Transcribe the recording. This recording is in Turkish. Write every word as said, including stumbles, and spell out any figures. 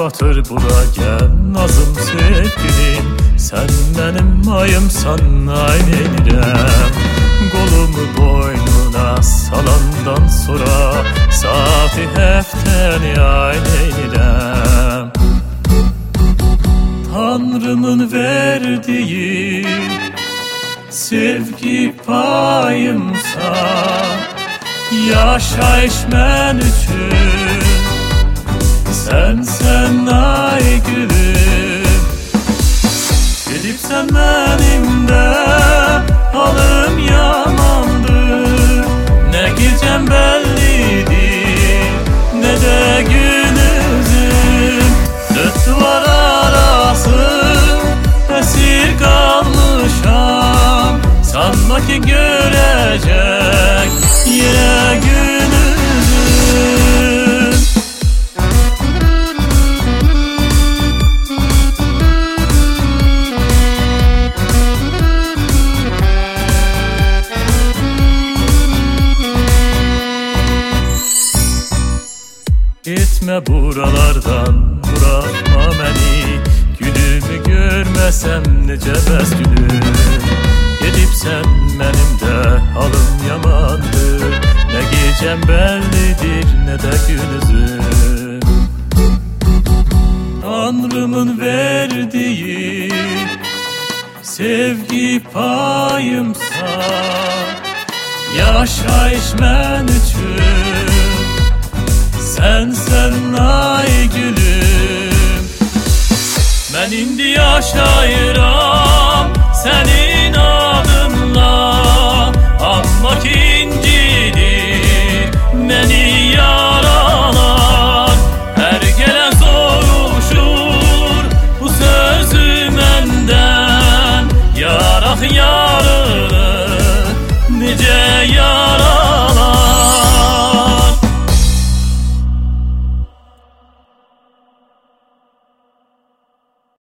batır bura gel nazım sevgilim. Sen benim ayımsan aynelirem. Kolumu boynuna salandan sonra saati hefteni aynelirem. Tanrımın verdiği sevgi payımsa yaşayış men üçün. Sen sen ay gülüm, gidip sen benimde halım yamandır. Ne gecem bellidir ne de gündüzüm. Dört duvar arası esir kalmışam. Sanma ki görecek yine günüzüm. Gitme buralardan, bırakma beni. Gülümü görmesem nece bəs gülüm. Gedip sen benim de halım yamandır. Ne gecem bellidir ne de gündüzüm. Tanrımın verdiği sevgi payımsa yaşayış men üçün. Sen sen ay gülüm, ben indi yaşayıram seni